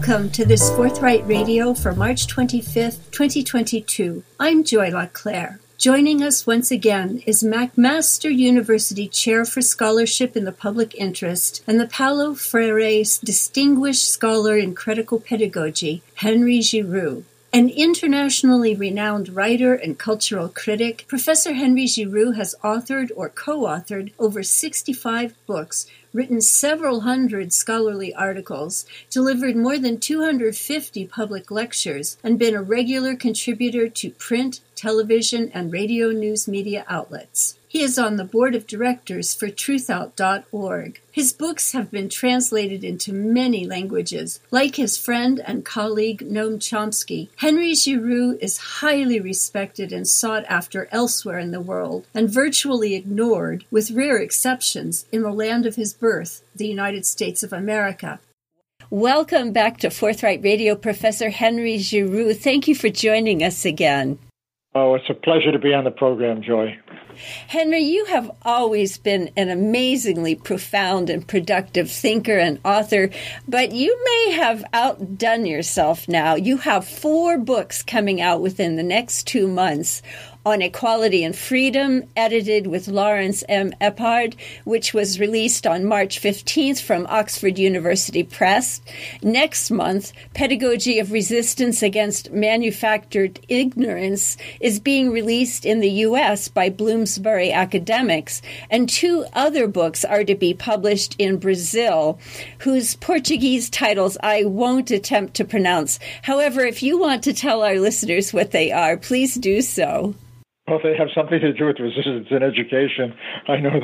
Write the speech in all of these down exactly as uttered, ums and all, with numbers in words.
Welcome to this Forthright Radio for March twenty-fifth, twenty twenty-two. I'm Joy LaClaire. Joining us once again is McMaster University Chair for Scholarship in the Public Interest and the Paulo Freire Distinguished Scholar in Critical Pedagogy, Henry Giroux. An internationally renowned writer and cultural critic, Professor Henry Giroux has authored or co-authored over sixty-five books, written several hundred scholarly articles, delivered more than two hundred fifty public lectures, and been a regular contributor to print, television, and radio news media outlets. He is on the board of directors for truth out dot org. His books have been translated into many languages. Like his friend and colleague Noam Chomsky, Henry Giroux is highly respected and sought after elsewhere in the world, and virtually ignored, with rare exceptions, in the land of his birth, the United States of America. Welcome back to Forthright Radio, Professor Henry Giroux. Thank you for joining us again. Oh, it's a pleasure to be on the program, Joy. Henry, you have always been an amazingly profound and productive thinker and author, but you may have outdone yourself now. You have four books coming out within the next two months on equality and freedom, edited with Lawrence M. Eppard, which was released on March fifteenth from Oxford University Press. Next month, Pedagogy of Resistance Against Manufactured Ignorance is being released in the U S by Bloomsbury Academics, and two other books are to be published in Brazil, whose Portuguese titles I won't attempt to pronounce. However, if you want to tell our listeners what they are, please do so. Well, they have something to do with resistance in education. I know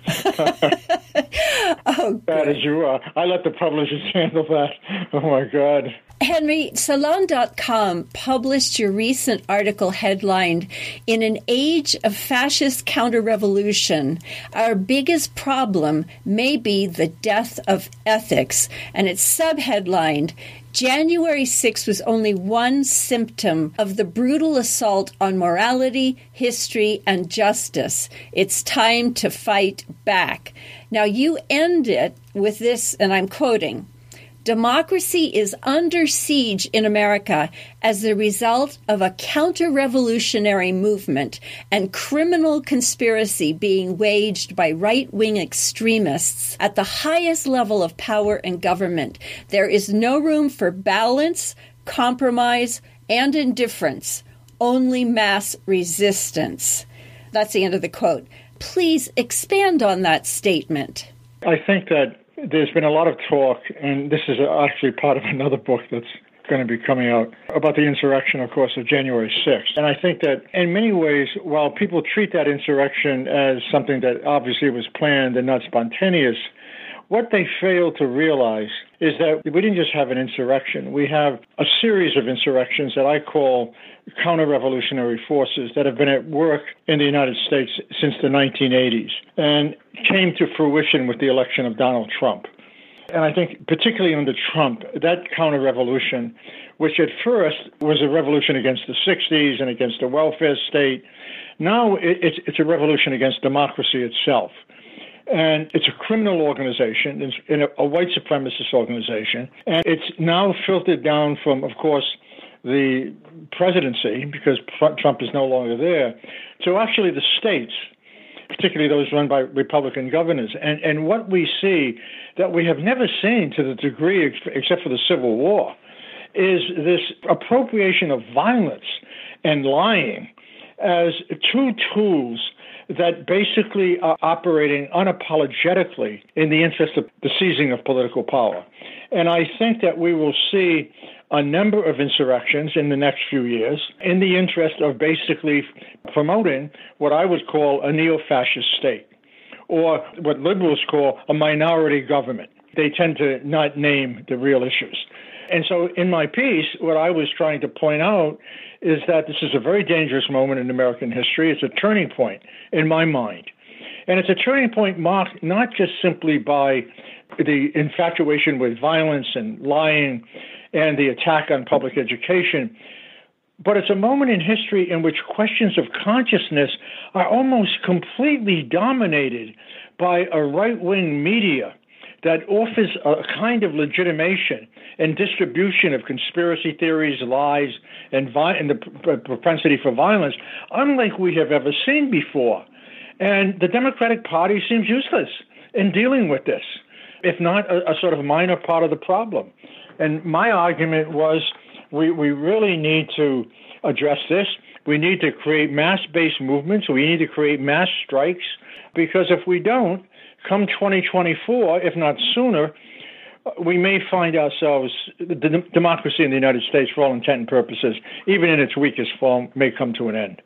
that. Oh, bad as you are. I let the publishers handle that. Oh, my God. Henry, Salon dot com published your recent article headlined, "In an Age of Fascist Counter-Revolution, Our Biggest Problem May Be the Death of Ethics," and it's subheadlined, "January sixth was only one symptom of the brutal assault on morality, history, and justice. It's time to fight back." Now, you end it with this, and I'm quoting, "Democracy is under siege in America as the result of a counter-revolutionary movement and criminal conspiracy being waged by right-wing extremists at the highest level of power and government. There is no room for balance, compromise, and indifference, only mass resistance." That's the end of the quote. Please expand on that statement. I think that there's been a lot of talk, and this is actually part of another book that's going to be coming out, about the insurrection, of course, of January sixth. And I think that in many ways, while people treat that insurrection as something that obviously was planned and not spontaneous, what they fail to realize is that we didn't just have an insurrection. We have a series of insurrections that I call counter-revolutionary forces that have been at work in the United States since the nineteen eighties and came to fruition with the election of Donald Trump. And I think particularly under Trump, that counter-revolution, which at first was a revolution against the sixties and against the welfare state, now it's, it's a revolution against democracy itself. And it's a criminal organization, it's in a, a white supremacist organization, and it's now filtered down from, of course, the presidency, because Trump is no longer there, to actually the states, particularly those run by Republican governors. And, and what we see that we have never seen to the degree, except for the Civil War, is this appropriation of violence and lying as two tools that basically are operating unapologetically in the interest of the seizing of political power. And I think that we will see a number of insurrections in the next few years in the interest of basically promoting what I would call a neo-fascist state, or what liberals call a minority government. They tend to not name the real issues. And so in my piece, what I was trying to point out is that this is a very dangerous moment in American history. It's a turning point in my mind. And it's a turning point marked not just simply by the infatuation with violence and lying and the attack on public education, but it's a moment in history in which questions of consciousness are almost completely dominated by a right-wing media that offers a kind of legitimation and distribution of conspiracy theories, lies, and, vi- and the p- propensity for violence, unlike we have ever seen before. And the Democratic Party seems useless in dealing with this, if not a, a sort of minor part of the problem. And my argument was we, we really need to address this. We need to create mass-based movements. We need to create mass strikes, because if we don't, come twenty twenty-four, if not sooner, we may find ourselves, the democracy in the United States, for all intent and purposes, even in its weakest form, may come to an end.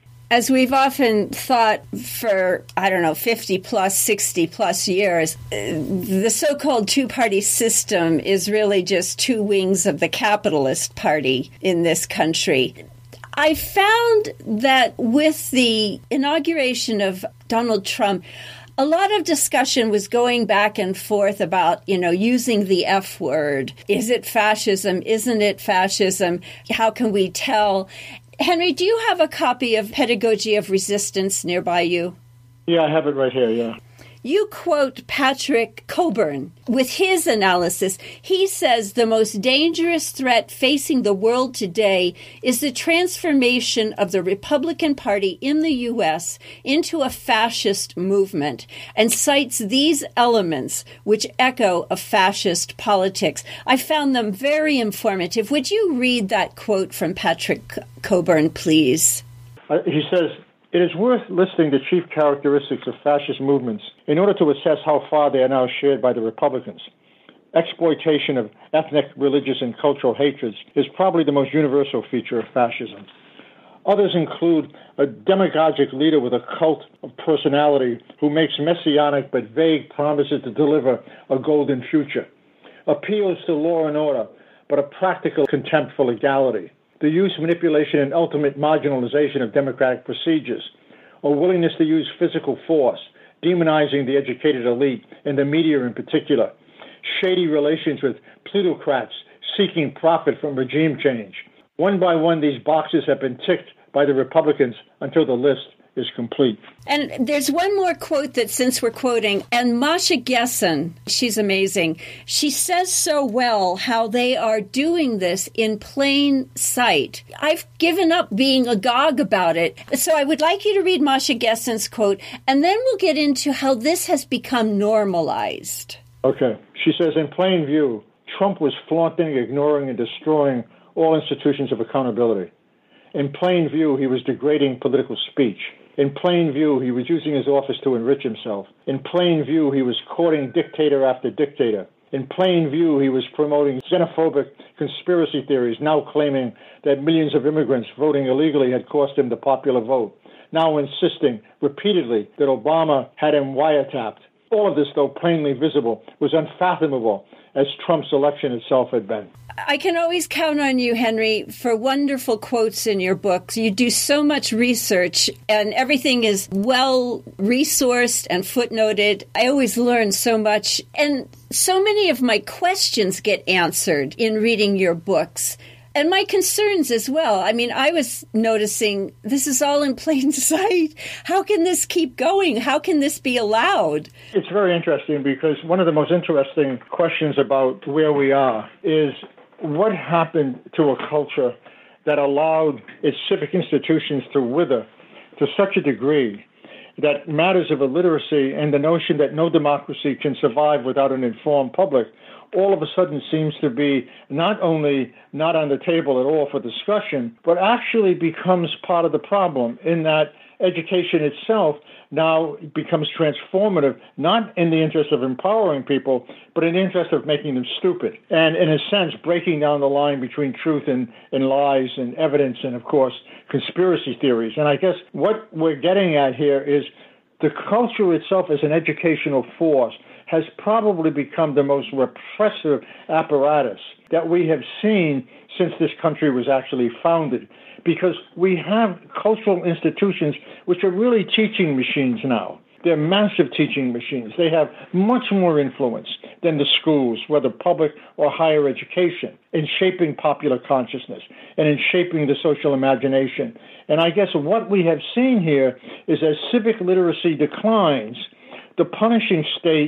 As we've often thought for, I don't know, fifty plus, sixty plus years, the so-called two-party system is really just two wings of the capitalist party in this country. I found that with the inauguration of Donald Trump, a lot of discussion was going back and forth about, you know, using the F word. Is it fascism? Isn't it fascism? How can we tell? Henry, do you have a copy of Pedagogy of Resistance nearby you? Yeah, I have it right here, yeah. You quote Patrick Cockburn with his analysis. He says the most dangerous threat facing the world today is the transformation of the Republican Party in the U S into a fascist movement, and cites these elements which echo a fascist politics. I found them very informative. Would you read that quote from Patrick Cockburn, please? Uh, he says, "It is worth listing the chief characteristics of fascist movements in order to assess how far they are now shared by the Republicans. Exploitation of ethnic, religious, and cultural hatreds is probably the most universal feature of fascism. Others include a demagogic leader with a cult of personality who makes messianic but vague promises to deliver a golden future, appeals to law and order, but a practical contempt for legality, the use, manipulation, and ultimate marginalization of democratic procedures, or willingness to use physical force, demonizing the educated elite and the media in particular, shady relations with plutocrats seeking profit from regime change. One by one, these boxes have been ticked by the Republicans until the list is complete." And there's one more quote that, since we're quoting, and Masha Gessen, she's amazing. She says so well how they are doing this in plain sight. I've given up being agog about it. So I would like you to read Masha Gessen's quote, and then we'll get into how this has become normalized. Okay. She says, "In plain view, Trump was flaunting, ignoring, and destroying all institutions of accountability. In plain view, he was degrading political speech. In plain view, he was using his office to enrich himself. In plain view, he was courting dictator after dictator. In plain view, he was promoting xenophobic conspiracy theories, now claiming that millions of immigrants voting illegally had cost him the popular vote, now insisting repeatedly that Obama had him wiretapped. All of this, though plainly visible, was unfathomable, as Trump's election itself had been." I can always count on you, Henry, for wonderful quotes in your books. You do so much research, and everything is well resourced and footnoted. I always learn so much, and so many of my questions get answered in reading your books. And my concerns as well. I mean, I was noticing this is all in plain sight. How can this keep going? How can this be allowed? It's very interesting, because one of the most interesting questions about where we are is what happened to a culture that allowed its civic institutions to wither to such a degree that matters of illiteracy and the notion that no democracy can survive without an informed public all of a sudden seems to be not only not on the table at all for discussion, but actually becomes part of the problem, in that education itself now becomes transformative, not in the interest of empowering people, but in the interest of making them stupid. And in a sense, breaking down the line between truth and, and lies and evidence and, of course, conspiracy theories. And I guess what we're getting at here is the culture itself as an educational force has probably become the most repressive apparatus that we have seen since this country was actually founded, because we have cultural institutions which are really teaching machines now. They're massive teaching machines. They have much more influence than the schools, whether public or higher education, in shaping popular consciousness and in shaping the social imagination. And I guess what we have seen here is as civic literacy declines, the punishing state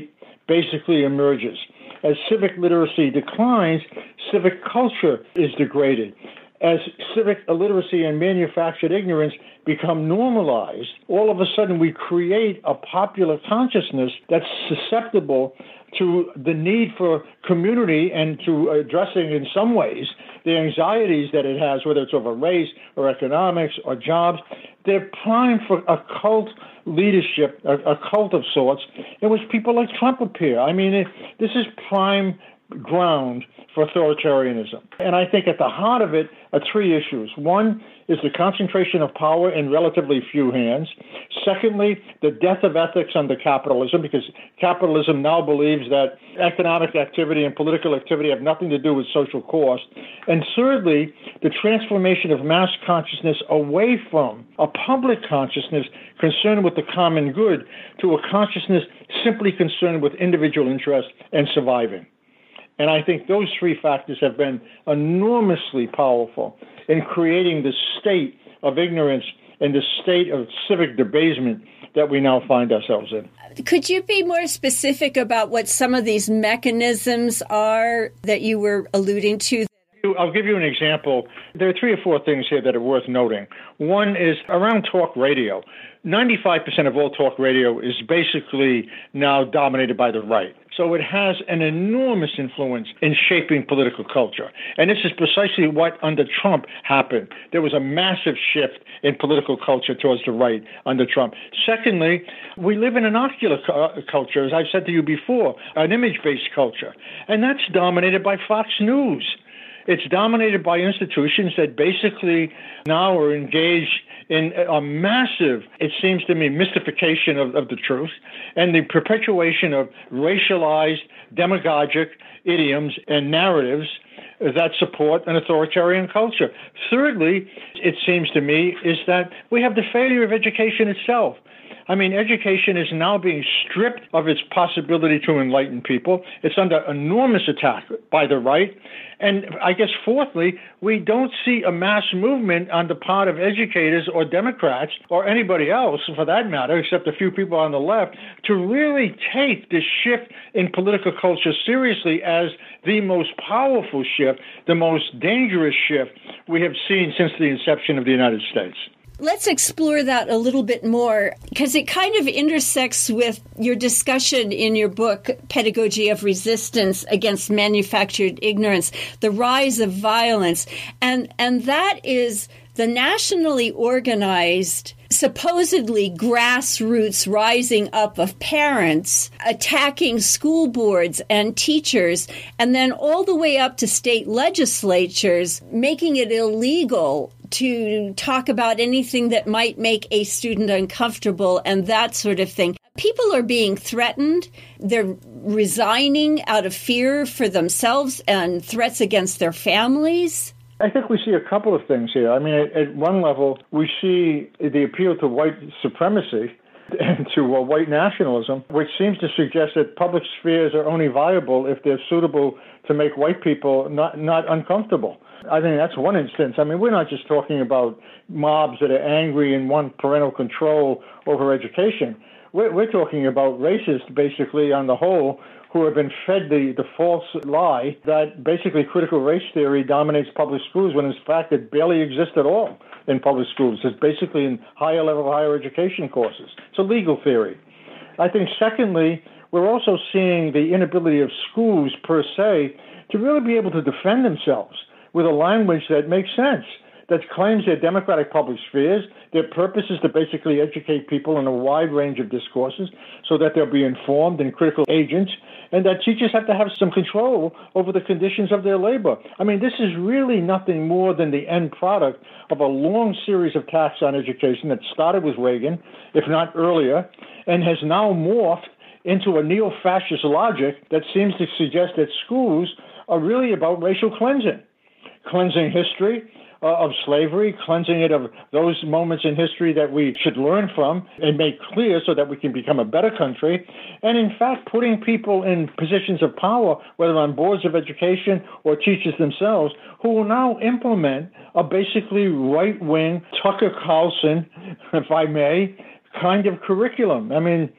basically emerges. As civic literacy declines, civic culture is degraded. As civic illiteracy and manufactured ignorance become normalized, all of a sudden we create a popular consciousness that's susceptible to the need for community and to addressing in some ways the anxieties that it has, whether it's over race or economics or jobs. They're primed for a cult leadership, a, a cult of sorts, in which people like Trump appear. I mean, it, this is prime ground for authoritarianism. And I think at the heart of it are three issues. One is the concentration of power in relatively few hands. Secondly, the death of ethics under capitalism, because capitalism now believes that economic activity and political activity have nothing to do with social cost. And thirdly, the transformation of mass consciousness away from a public consciousness concerned with the common good to a consciousness simply concerned with individual interest and surviving. And I think those three factors have been enormously powerful in creating the state of ignorance and the state of civic debasement that we now find ourselves in. Could you be more specific about what some of these mechanisms are that you were alluding to? I'll give you an example. There are three or four things here that are worth noting. One is around talk radio. ninety-five percent of all talk radio is basically now dominated by the right. So it has an enormous influence in shaping political culture. And this is precisely what under Trump happened. There was a massive shift in political culture towards the right under Trump. Secondly, we live in an ocular cu- culture, as I've said to you before, an image-based culture. And that's dominated by Fox News. It's dominated by institutions that basically now are engaged in a massive, it seems to me, mystification of, of the truth and the perpetuation of racialized, demagogic idioms and narratives that support an authoritarian culture. Thirdly, it seems to me, is that we have the failure of education itself. I mean, education is now being stripped of its possibility to enlighten people. It's under enormous attack by the right. And I guess, fourthly, we don't see a mass movement on the part of educators or Democrats or anybody else, for that matter, except a few people on the left, to really take this shift in political culture seriously as the most powerful shift, the most dangerous shift we have seen since the inception of the United States. Let's explore that a little bit more, because it kind of intersects with your discussion in your book, Pedagogy of Resistance Against Manufactured Ignorance, the rise of violence. And, and that is the nationally organized, supposedly grassroots rising up of parents attacking school boards and teachers, and then all the way up to state legislatures, making it illegal to talk about anything that might make a student uncomfortable and that sort of thing. People are being threatened. They're resigning out of fear for themselves and threats against their families. I think we see a couple of things here. I mean, at, at one level, we see the appeal to white supremacy and to uh, white nationalism, which seems to suggest that public spheres are only viable if they're suitable to make white people not, not uncomfortable. I think that's one instance. I mean, we're not just talking about mobs that are angry and want parental control over education. We're, we're talking about racists, basically, on the whole, who have been fed the, the false lie that basically critical race theory dominates public schools when, in fact, it barely exists at all in public schools. It's basically in higher level higher education courses. It's a legal theory. I think, secondly, we're also seeing the inability of schools, per se, to really be able to defend themselves with a language that makes sense, that claims they're democratic public spheres. Their purpose is to basically educate people in a wide range of discourses so that they'll be informed and critical agents, and that teachers have to have some control over the conditions of their labor. I mean, this is really nothing more than the end product of a long series of attacks on education that started with Reagan, if not earlier, and has now morphed into a neo-fascist logic that seems to suggest that schools are really about racial cleansing. Cleansing history uh, of slavery, cleansing it of those moments in history that we should learn from and make clear so that we can become a better country, and in fact putting people in positions of power, whether on boards of education or teachers themselves, who will now implement a basically right-wing Tucker Carlson, if I may, kind of curriculum. I mean,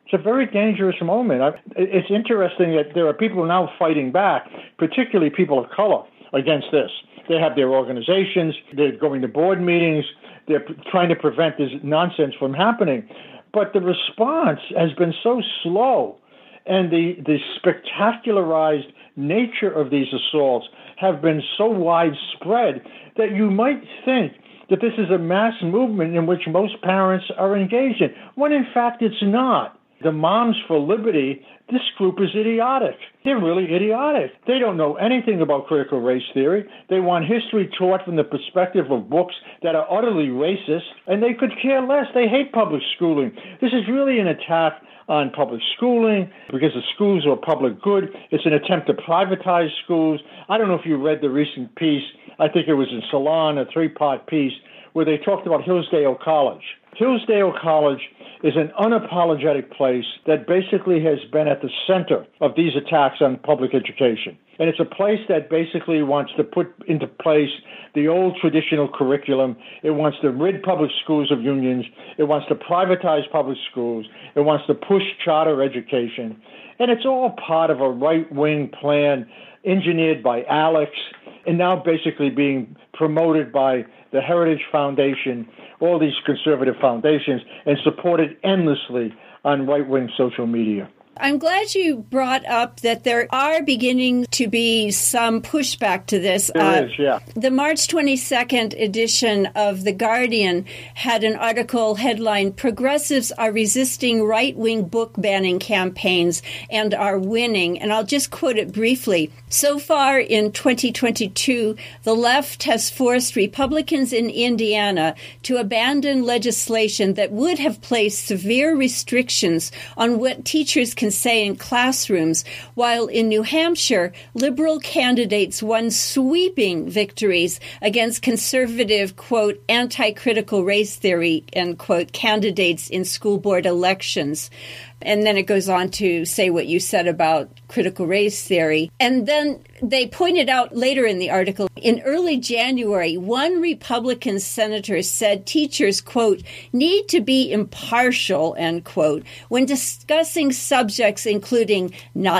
It's a very dangerous moment. It's interesting that there are people now fighting back, particularly people of color, against this. They have their organizations, they're going to board meetings, they're trying to prevent this nonsense from happening. But the response has been so slow, and the, the spectacularized nature of these assaults have been so widespread that you might think that this is a mass movement in which most parents are engaged in, when in fact it's not. The Moms for Liberty, this group is idiotic. They're really idiotic. They don't know anything about critical race theory. They want history taught from the perspective of books that are utterly racist, and they could care less. They hate public schooling. This is really an attack on public schooling because the schools are public good. It's an attempt to privatize schools. I don't know if you read the recent piece. I think it was in Salon, a three-part piece, where they talked about Hillsdale College. Hillsdale College is an unapologetic place that basically has been at the center of these attacks on public education. And it's a place that basically wants to put into place the old traditional curriculum. It wants to rid public schools of unions. It wants to privatize public schools. It wants to push charter education. And it's all part of a right-wing plan engineered by Alex and now basically being promoted by the Heritage Foundation, all these conservative foundations, and supported endlessly on right-wing social media. I'm glad you brought up that there are beginning to be some pushback to this. There uh, is, yeah. The March twenty-second edition of The Guardian had an article headlined, "Progressives are resisting right-wing book banning campaigns and are winning." And I'll just quote it briefly. "So far in twenty twenty-two, the left has forced Republicans in Indiana to abandon legislation that would have placed severe restrictions on what teachers can say in classrooms, while in New Hampshire, liberal candidates won sweeping victories against conservative, quote, anti-critical race theory, end quote, candidates in school board elections." And then it goes on to say what you said about critical race theory. And then they pointed out later in the article, in early January, one Republican senator said teachers, quote, need to be impartial, end quote, when discussing subjects including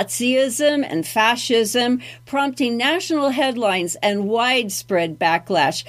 Nazism and fascism, prompting national headlines and widespread backlash.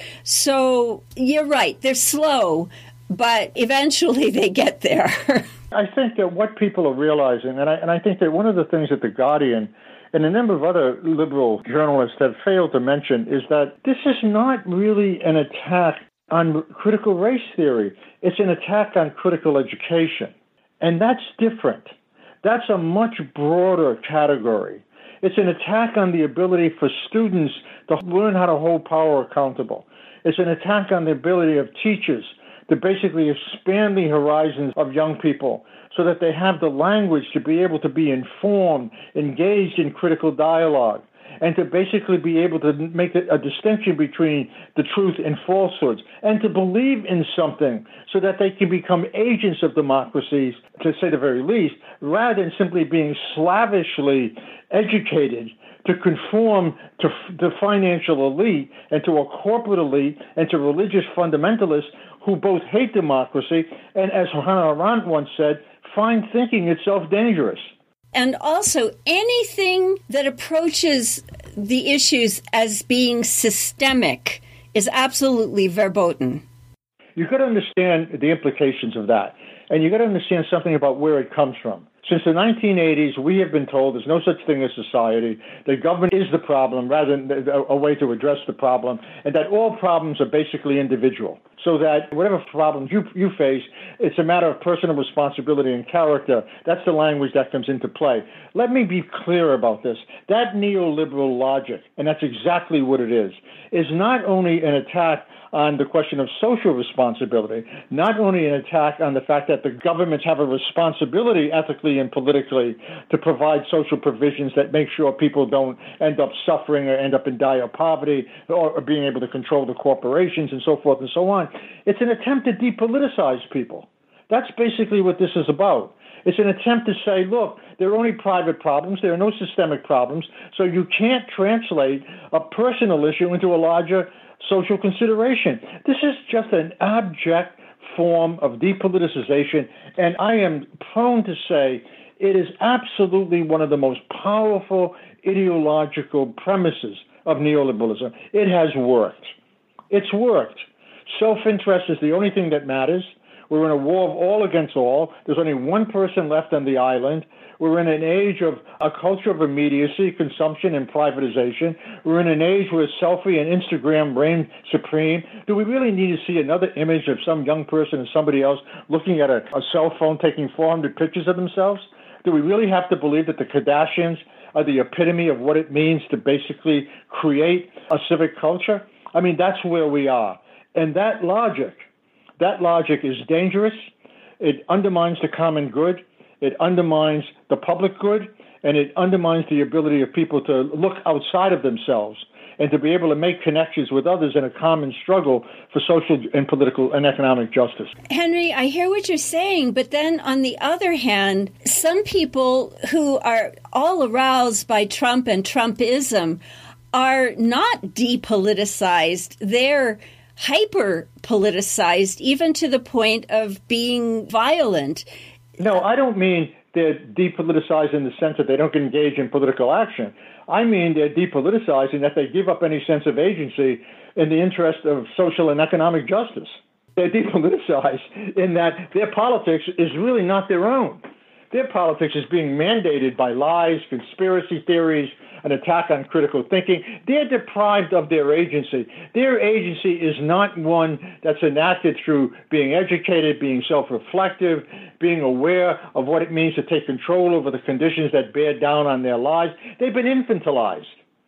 So you're right, they're slow, but eventually they get there. I think that what people are realizing, and I, and I think that one of the things that The Guardian and a number of other liberal journalists have failed to mention is that this is not really an attack on critical race theory. It's an attack on critical education. And that's different. That's a much broader category. It's an attack on the ability for students to learn how to hold power accountable. It's an attack on the ability of teachers to basically expand the horizons of young people so that they have the language to be able to be informed, engaged in critical dialogue, and to basically be able to make a distinction between the truth and falsehoods, and to believe in something so that they can become agents of democracies, to say the very least, rather than simply being slavishly educated to conform to the financial elite and to a corporate elite and to religious fundamentalists who both hate democracy and, as Hannah Arendt once said, find thinking itself dangerous. And also, anything that approaches the issues as being systemic is absolutely verboten. You've got to understand the implications of that. And you've got to understand something about where it comes from. Since the nineteen eighties, we have been told there's no such thing as society, that government is the problem rather than a way to address the problem, and that all problems are basically individual. So that whatever problems you, you face, it's a matter of personal responsibility and character. That's the language that comes into play. Let me be clear about this. That neoliberal logic, and that's exactly what it is, is not only an attack on the question of social responsibility, not only an attack on the fact that the governments have a responsibility ethically and politically to provide social provisions that make sure people don't end up suffering or end up in dire poverty or, or being able to control the corporations and so forth and so on. It's an attempt to depoliticize people. That's basically what this is about. It's an attempt to say, look, there are only private problems. There are no systemic problems. So you can't translate a personal issue into a larger social consideration. This is just an abject form of depoliticization, and I am prone to say it is absolutely one of the most powerful ideological premises of neoliberalism. It has worked. It's worked. Self-interest is the only thing that matters. We're in a war of all against all. There's only one person left on the island. We're in an age of a culture of immediacy, consumption, and privatization. We're in an age where selfie and Instagram reign supreme. Do we really need to see another image of some young person and somebody else looking at a, a cell phone taking four hundred pictures of themselves? Do we really have to believe that the Kardashians are the epitome of what it means to basically create a civic culture? I mean, that's where we are. And that logic, that logic is dangerous. It undermines the common good. It undermines the public good, and it undermines the ability of people to look outside of themselves and to be able to make connections with others in a common struggle for social and political and economic justice. Henry, I hear what you're saying, but then on the other hand, some people who are all aroused by Trump and Trumpism are not depoliticized. They're hyper-politicized, even to the point of being violent. No, I don't mean they're depoliticized in the sense that they don't engage in political action. I mean they're depoliticized in that they give up any sense of agency in the interest of social and economic justice. They're depoliticized in that their politics is really not their own. Their politics is being mandated by lies, conspiracy theories, an attack on critical thinking. They're deprived of their agency. Their agency is not one that's enacted through being educated, being self-reflective, being aware of what it means to take control over the conditions that bear down on their lives. They've been infantilized.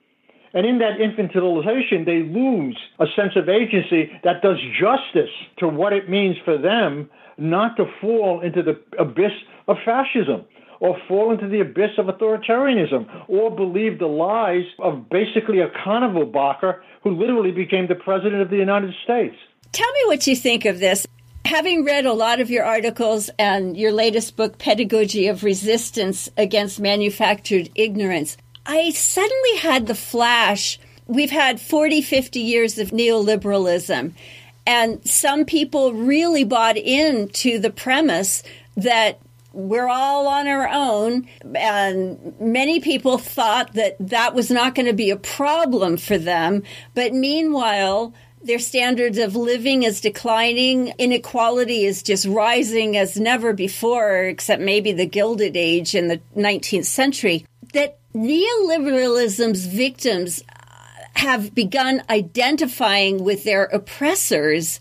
And in that infantilization, they lose a sense of agency that does justice to what it means for them not to fall into the abyss of fascism or fall into the abyss of authoritarianism or believe the lies of basically a carnival barker who literally became the president of the United States. Tell me what you think of this. Having read a lot of your articles and your latest book, Pedagogy of Resistance Against Manufactured Ignorance, I suddenly had the flash. We've had forty, fifty years of neoliberalism, and some people really bought into the premise that we're all on our own, and many people thought that that was not going to be a problem for them. But meanwhile, their standards of living is declining. Inequality is just rising as never before, except maybe the Gilded Age in the nineteenth century. That neoliberalism's victims have begun identifying with their oppressors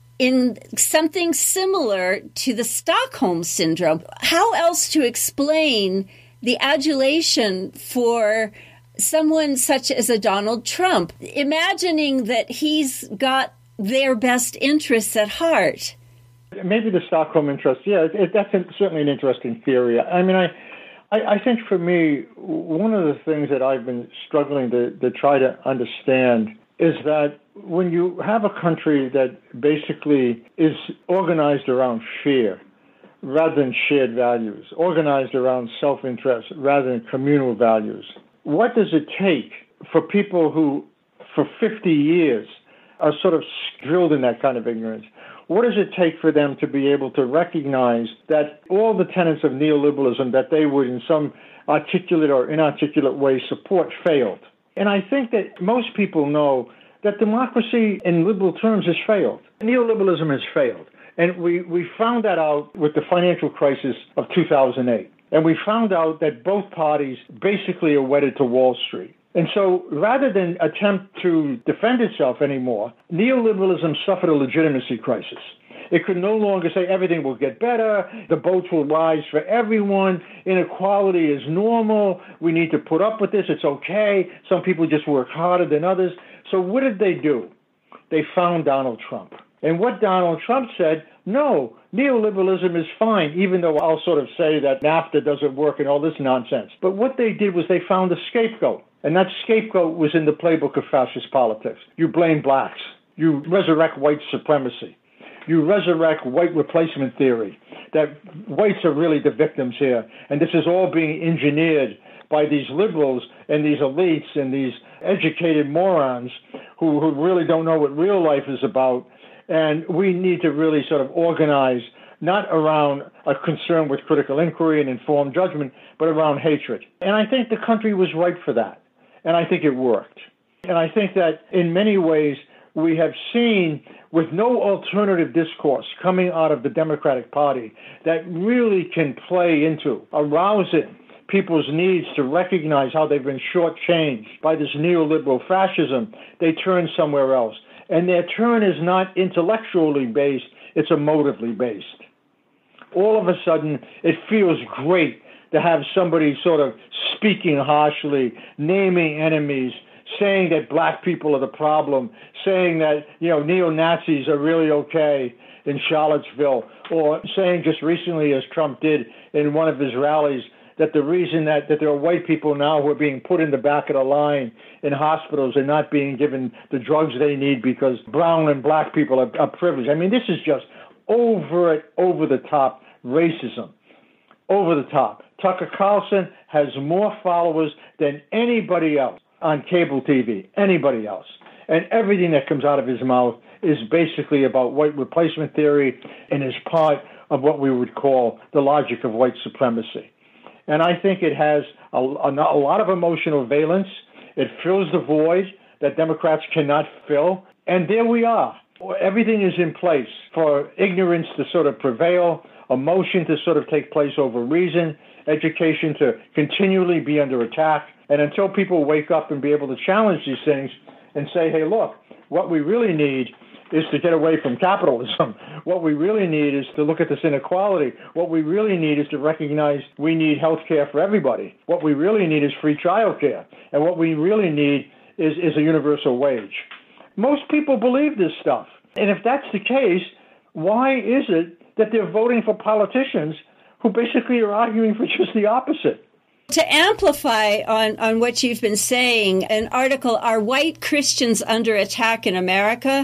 in something similar to the Stockholm Syndrome. How else to explain the adulation for someone such as a Donald Trump, imagining that he's got their best interests at heart? Maybe the Stockholm interest, yeah, it, that's an, certainly an interesting theory. I mean, I, I, I think for me, one of the things that I've been struggling to, to try to understand is that when you have a country that basically is organized around fear rather than shared values, organized around self-interest rather than communal values, what does it take for people who, for fifty years, are sort of drilled in that kind of ignorance? What does it take for them to be able to recognize that all the tenets of neoliberalism that they would in some articulate or inarticulate way support failed? And I think that most people know that democracy in liberal terms has failed. Neoliberalism has failed. And we, we found that out with the financial crisis of two thousand eight. And we found out that both parties basically are wedded to Wall Street. And so rather than attempt to defend itself anymore, neoliberalism suffered a legitimacy crisis. It could no longer say everything will get better, the boats will rise for everyone, inequality is normal, we need to put up with this, it's okay, some people just work harder than others. So what did they do? They found Donald Trump. And what Donald Trump said, no, neoliberalism is fine, even though I'll sort of say that NAFTA doesn't work and all this nonsense. But what they did was they found a scapegoat. And that scapegoat was in the playbook of fascist politics. You blame blacks. You resurrect white supremacy. You resurrect white replacement theory, that whites are really the victims here. And this is all being engineered by these liberals and these elites and these educated morons who, who really don't know what real life is about. And we need to really sort of organize, not around a concern with critical inquiry and informed judgment, but around hatred. And I think the country was ripe for that. And I think it worked. And I think that in many ways, we have seen, with no alternative discourse coming out of the Democratic Party that really can play into arousing people's needs to recognize how they've been shortchanged by this neoliberal fascism, they turn somewhere else. And their turn is not intellectually based, it's emotively based. All of a sudden, it feels great to have somebody sort of speaking harshly, naming enemies, saying that black people are the problem, saying that, you know, neo-Nazis are really okay in Charlottesville, or saying just recently, as Trump did in one of his rallies, that the reason that, that there are white people now who are being put in the back of the line in hospitals and not being given the drugs they need because brown and black people are, are privileged. I mean, this is just overt, over-the-top racism. Over the top. Tucker Carlson has more followers than anybody else on cable T V, anybody else. And everything that comes out of his mouth is basically about white replacement theory and is part of what we would call the logic of white supremacy. And I think it has a, a, a lot of emotional valence. It fills the void that Democrats cannot fill. And there we are. Everything is in place for ignorance to sort of prevail, emotion to sort of take place over reason, education to continually be under attack. And until people wake up and be able to challenge these things and say, hey, look, what we really need is to get away from capitalism. What we really need is to look at this inequality. What we really need is to recognize we need health care for everybody. What we really need is free child care. And what we really need is, is a universal wage. Most people believe this stuff. And if that's the case, why is it that they're voting for politicians who basically are arguing for just the opposite? To amplify on, on what you've been saying, an article, Are White Christians Under Attack in America?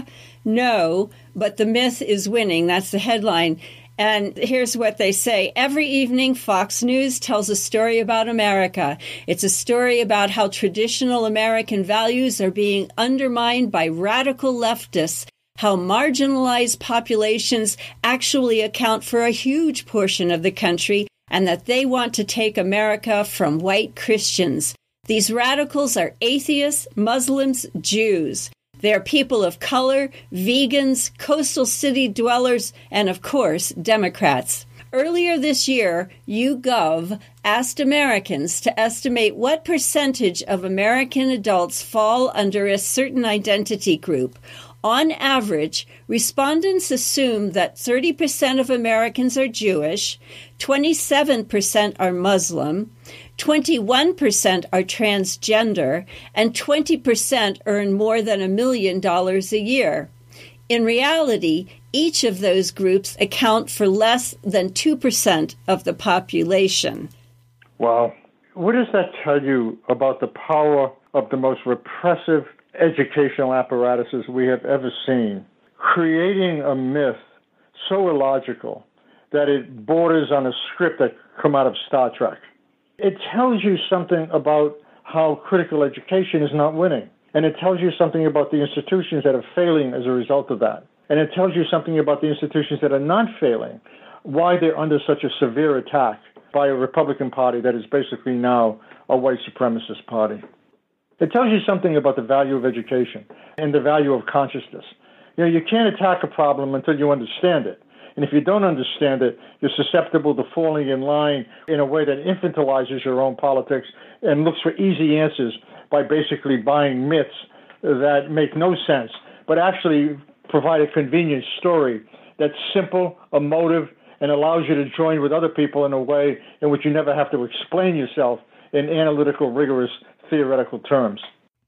No, but the myth is winning. That's the headline. And here's what they say. Every evening, Fox News tells a story about America. It's a story about how traditional American values are being undermined by radical leftists, how marginalized populations actually account for a huge portion of the country, and that they want to take America from white Christians. These radicals are atheists, Muslims, Jews. They're people of color, vegans, coastal city dwellers, and, of course, Democrats. Earlier this year, YouGov asked Americans to estimate what percentage of American adults fall under a certain identity group. On average, respondents assume that thirty percent of Americans are Jewish, twenty-seven percent are Muslim, twenty-one percent are transgender, and twenty percent earn more than a million dollars a year. In reality, each of those groups account for less than two percent of the population. Wow. What does that tell you about the power of the most repressive educational apparatuses we have ever seen, creating a myth so illogical that it borders on a script that come out of Star Trek? It tells you something about how critical education is not winning. And it tells you something about the institutions that are failing as a result of that. And it tells you something about the institutions that are not failing, why they're under such a severe attack by a Republican Party that is basically now a white supremacist party. It tells you something about the value of education and the value of consciousness. You know, you can't attack a problem until you understand it. And if you don't understand it, you're susceptible to falling in line in a way that infantilizes your own politics and looks for easy answers by basically buying myths that make no sense, but actually provide a convenient story that's simple, emotive, and allows you to join with other people in a way in which you never have to explain yourself in analytical, rigorous, theoretical terms.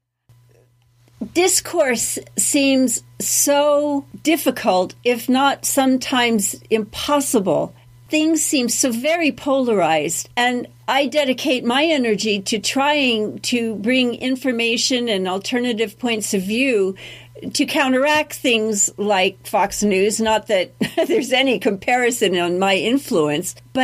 Discourse seems so difficult, if not sometimes impossible. Things seem so very polarized, and I dedicate my energy to trying to bring information and alternative points of view to counteract things like Fox News. Not that there's any comparison on my influence, but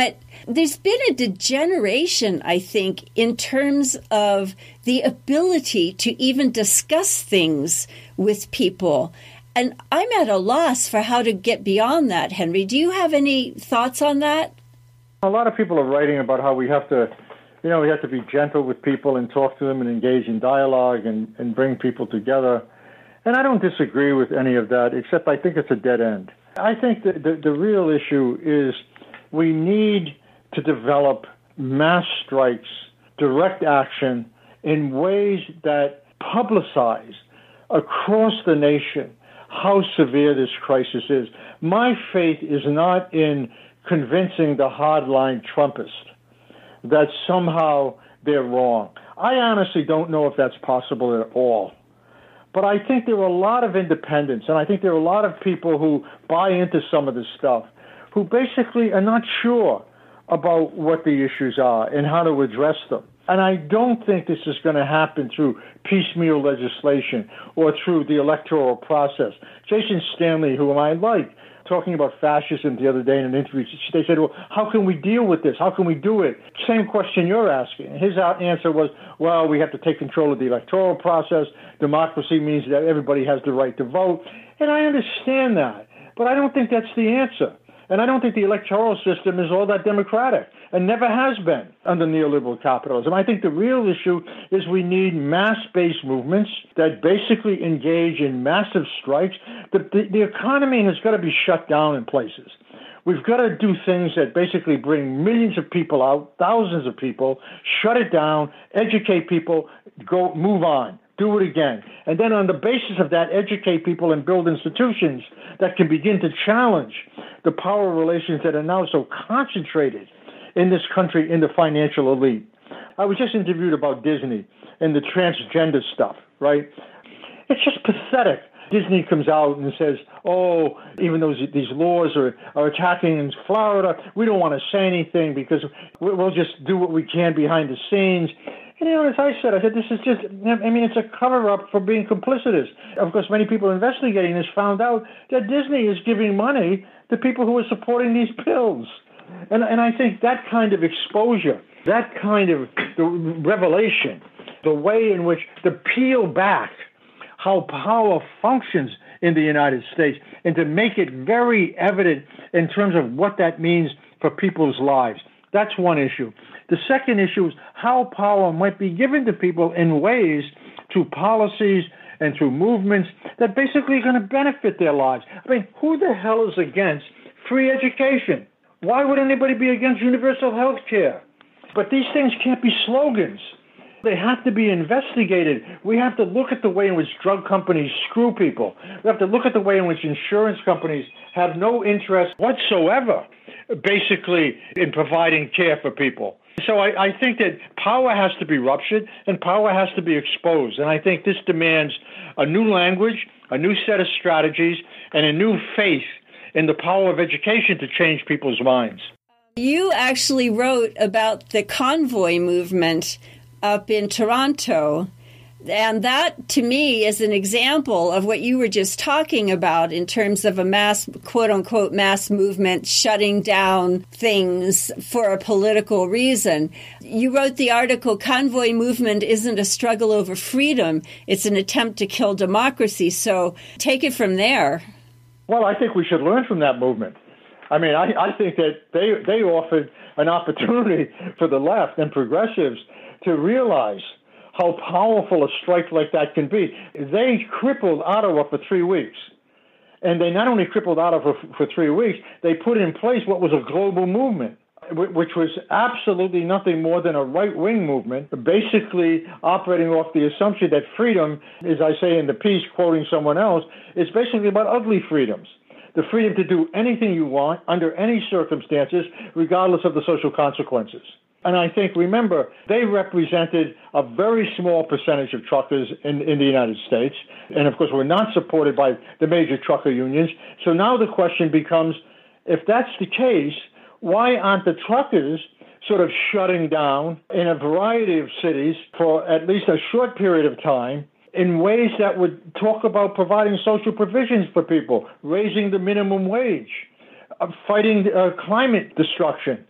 There's been a degeneration, I think, in terms of the ability to even discuss things with people. And I'm at a loss for how to get beyond that, Henry. Do you have any thoughts on that? A lot of people are writing about how we have to, you know, we have to be gentle with people and talk to them and engage in dialogue and, and bring people together. And I don't disagree with any of that, except I think it's a dead end. I think that the, the real issue is we need to develop mass strikes, direct action in ways that publicize across the nation how severe this crisis is. My faith is not in convincing the hardline Trumpists that somehow they're wrong. I honestly don't know if that's possible at all. But I think there are a lot of independents, and I think there are a lot of people who buy into some of this stuff, who basically are not sure about what the issues are and how to address them. And I don't think this is going to happen through piecemeal legislation or through the electoral process. Jason Stanley, whom I like, talking about fascism the other day in an interview, they said, well, how can we deal with this? How can we do it? Same question you're asking. His answer was, well, we have to take control of the electoral process. Democracy means that everybody has the right to vote. And I understand that, but I don't think that's the answer. And I don't think the electoral system is all that democratic and never has been under neoliberal capitalism. I think the real issue is we need mass-based movements that basically engage in massive strikes. The, the, the economy has got to be shut down in places. We've got to do things that basically bring millions of people out, thousands of people, shut it down, educate people, go move on. Do it again. And then on the basis of that, educate people and build institutions that can begin to challenge the power relations that are now so concentrated in this country in the financial elite. I was just interviewed about Disney and the transgender stuff, right? It's just pathetic. Disney comes out and says, oh, even though these laws are, are attacking in Florida, we don't want to say anything because we'll just do what we can behind the scenes. And, you know, as I said, I said, this is just, I mean, it's a cover-up for being complicitous. Of course, many people investigating this found out that Disney is giving money to people who are supporting these bills. And, and I think that kind of exposure, that kind of the revelation, the way in which to peel back how power functions in the United States and to make it very evident in terms of what that means for people's lives. That's one issue. The second issue is how power might be given to people in ways through policies and through movements that basically are going to benefit their lives. I mean, who the hell is against free education? Why would anybody be against universal health care? But these things can't be slogans. They have to be investigated. We have to look at the way in which drug companies screw people. We have to look at the way in which insurance companies have no interest whatsoever, basically, in providing care for people. So I, I think that power has to be ruptured and power has to be exposed. And I think this demands a new language, a new set of strategies, and a new faith in the power of education to change people's minds. You actually wrote about the convoy movement up in Toronto. And that, to me, is an example of what you were just talking about in terms of a mass, quote-unquote, mass movement shutting down things for a political reason. You wrote the article, Convoy Movement Isn't a Struggle Over Freedom. It's an attempt to kill democracy. So take it from there. Well, I think we should learn from that movement. I mean, I, I think that they, they offered an opportunity for the left and progressives to realize how powerful a strike like that can be. They crippled Ottawa for three weeks. And they not only crippled Ottawa for, for three weeks, they put in place what was a global movement, which was absolutely nothing more than a right-wing movement, basically operating off the assumption that freedom, as I say in the piece, quoting someone else, is basically about ugly freedoms. The freedom to do anything you want under any circumstances, regardless of the social consequences. And I think, remember, they represented a very small percentage of truckers in, in the United States. And, of course, were not supported by the major trucker unions. So now the question becomes, if that's the case, why aren't the truckers sort of shutting down in a variety of cities for at least a short period of time in ways that would talk about providing social provisions for people, raising the minimum wage, uh, fighting uh, climate destruction,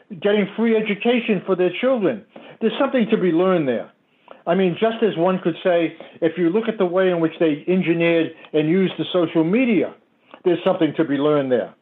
getting free education for their children. There's something to be learned there. I mean, just as one could say, if you look at the way in which they engineered and used the social media, there's something to be learned there.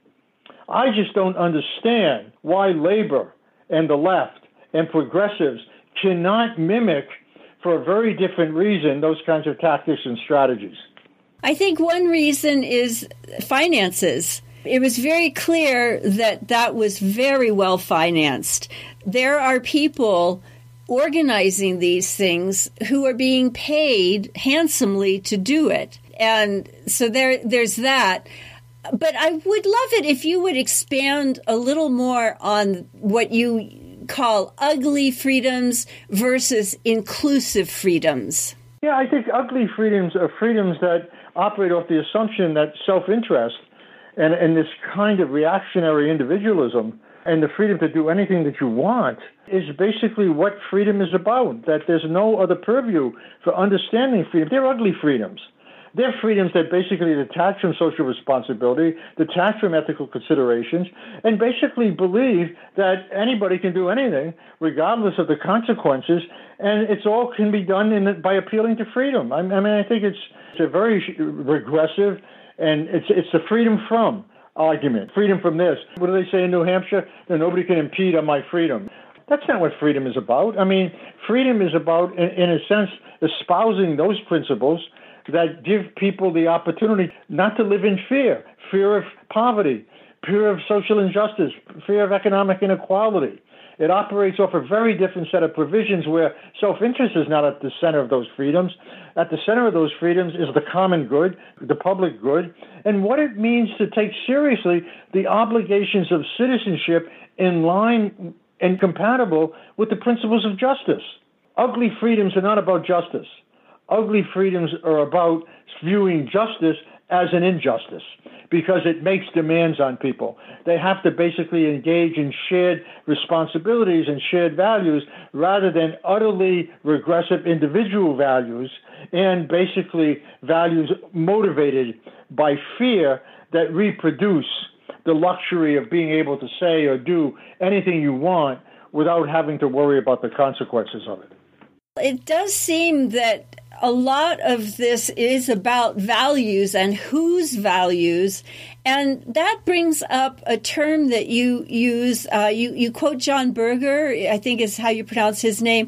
I just don't understand why labor and the left and progressives cannot mimic, for a very different reason, those kinds of tactics and strategies. I think one reason is finances. It was very clear that that was very well financed. There are people organizing these things who are being paid handsomely to do it. And so there, there's that. But I would love it if you would expand a little more on what you call ugly freedoms versus inclusive freedoms. Yeah, I think ugly freedoms are freedoms that operate off the assumption that self-interest and, and this kind of reactionary individualism and the freedom to do anything that you want is basically what freedom is about, that there's no other purview for understanding freedom. They're ugly freedoms. They're freedoms that basically detach from social responsibility, detach from ethical considerations, and basically believe that anybody can do anything regardless of the consequences, and it's all can be done in, by appealing to freedom. I mean, I think it's, it's a very regressive, and it's it's the freedom from argument, freedom from this. What do they say in New Hampshire? That nobody can impede on my freedom. That's not what freedom is about. I mean, freedom is about, in, in a sense, espousing those principles that give people the opportunity not to live in fear, fear of poverty, fear of social injustice, fear of economic inequality. It operates off a very different set of provisions where self-interest is not at the center of those freedoms. At the center of those freedoms is the common good, the public good, and what it means to take seriously the obligations of citizenship in line and compatible with the principles of justice. Ugly freedoms are not about justice. Ugly freedoms are about viewing justice as an injustice because it makes demands on people. They have to basically engage in shared responsibilities and shared values rather than utterly regressive individual values and basically values motivated by fear that reproduce the luxury of being able to say or do anything you want without having to worry about the consequences of it. It does seem that a lot of this is about values and whose values, and that brings up a term that you use. Uh, you, you quote John Berger, I think is how you pronounce his name,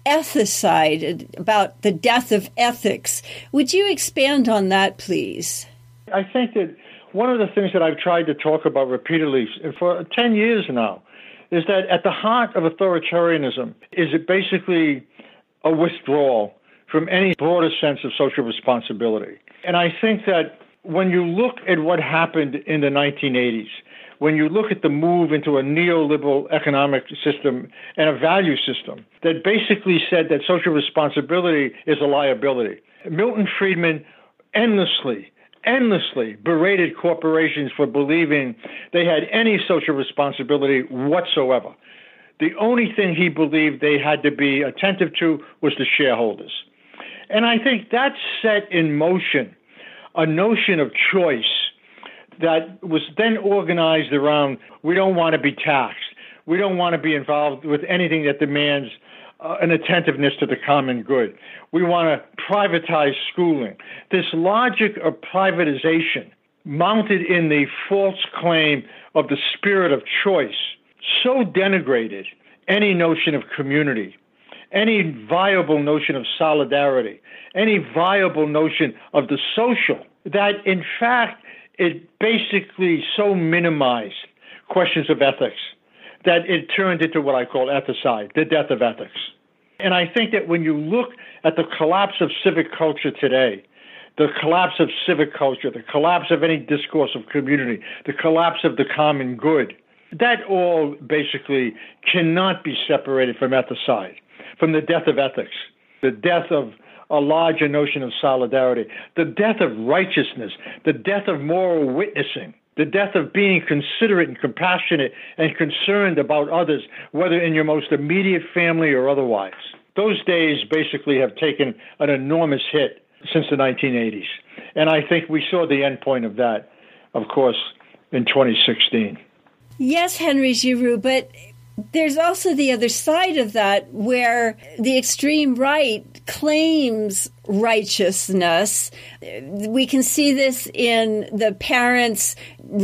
ethicide, about the death of ethics. Would you expand on that, please? I think that one of the things that I've tried to talk about repeatedly for ten years now is that at the heart of authoritarianism is it basically a withdrawal from any broader sense of social responsibility. And I think that when you look at what happened in the nineteen eighties, when you look at the move into a neoliberal economic system and a value system that basically said that social responsibility is a liability, Milton Friedman endlessly, endlessly berated corporations for believing they had any social responsibility whatsoever. The only thing he believed they had to be attentive to was the shareholders. And I think that set in motion a notion of choice that was then organized around, we don't want to be taxed. We don't want to be involved with anything that demands uh, an attentiveness to the common good. We want to privatize schooling. This logic of privatization mounted in the false claim of the spirit of choice so denigrated any notion of community, any viable notion of solidarity, any viable notion of the social, that in fact it basically so minimized questions of ethics that it turned into what I call ethicide, the death of ethics. And I think that when you look at the collapse of civic culture today, the collapse of civic culture, the collapse of any discourse of community, the collapse of the common good, that all basically cannot be separated from ethicide, from the death of ethics, the death of a larger notion of solidarity, the death of righteousness, the death of moral witnessing, the death of being considerate and compassionate and concerned about others, whether in your most immediate family or otherwise. Those days basically have taken an enormous hit since the nineteen eighties. And I think we saw the end point of that, of course, in twenty sixteen. Yes, Henry Giroux, but There's also the other side of that, where the extreme right claims righteousness. We can see this in the parents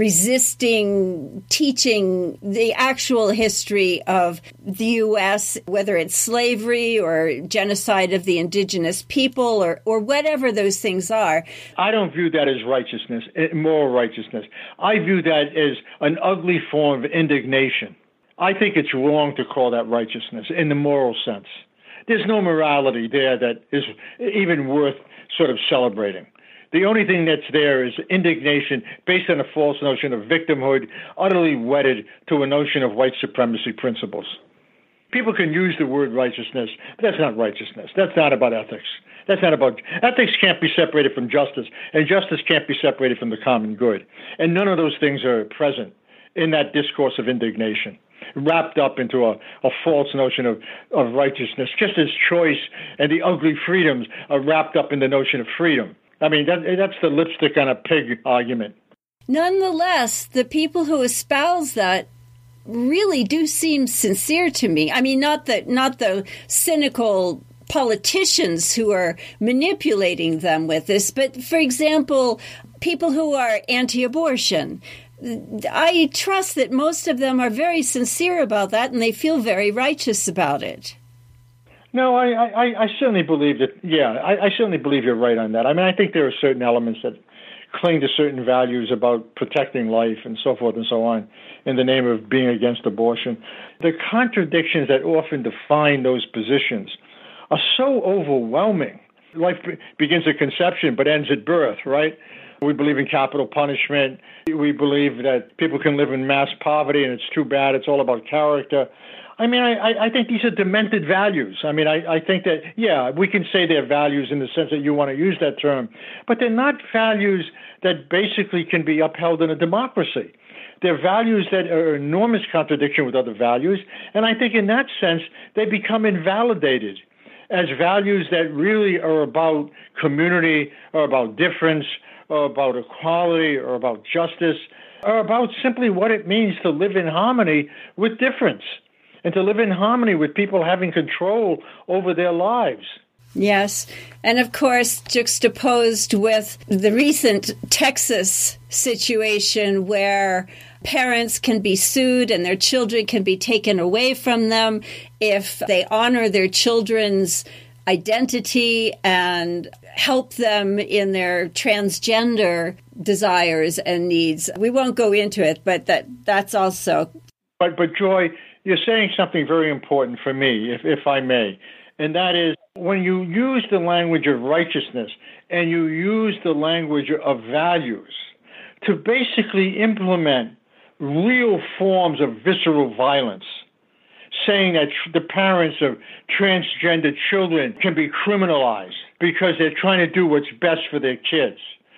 resisting teaching the actual history of the U S, whether it's slavery or genocide of the indigenous people or, or whatever those things are. I don't view that as righteousness, moral righteousness. I view that as an ugly form of indignation. I think it's wrong to call that righteousness in the moral sense. There's no morality there that is even worth sort of celebrating. The only thing that's there is indignation based on a false notion of victimhood, utterly wedded to a notion of white supremacy principles. People can use the word righteousness, but that's not righteousness. That's not about ethics. That's not about, ethics can't be separated from justice, and justice can't be separated from the common good. And none of those things are present in that discourse of indignation, wrapped up into a, a false notion of, of righteousness, just as choice and the ugly freedoms are wrapped up in the notion of freedom. I mean, that, that's the lipstick on a pig argument. Nonetheless, the people who espouse that really do seem sincere to me. I mean, not the, not the cynical politicians who are manipulating them with this, but, for example, people who are anti-abortion. I trust that most of them are very sincere about that, and they feel very righteous about it. No, I, I, I certainly believe that, yeah, I, I certainly believe you're right on that. I mean, I think there are certain elements that cling to certain values about protecting life and so forth and so on in the name of being against abortion. The contradictions that often define those positions are so overwhelming. Life begins at conception but ends at birth, right? We believe in capital punishment. We believe that people can live in mass poverty, and it's too bad. It's all about character. I mean, I, I think these are demented values. I mean, I, I think that, yeah, we can say they're values in the sense that you want to use that term, but they're not values that basically can be upheld in a democracy. They're values that are in enormous contradiction with other values, and I think in that sense, they become invalidated as values that really are about community or about difference or about equality or about justice or about simply what it means to live in harmony with difference and to live in harmony with people having control over their lives. Yes. And of course, juxtaposed with the recent Texas situation where parents can be sued and their children can be taken away from them if they honor their children's identity and help them in their transgender desires and needs. We won't go into it, but that that's also. But, but Joy, you're saying something very important for me, if, if I may, and that is when you use the language of righteousness and you use the language of values to basically implement real forms of visceral violence, saying that tr- the parents of transgender children can be criminalized because they're trying to do what's best for their kids.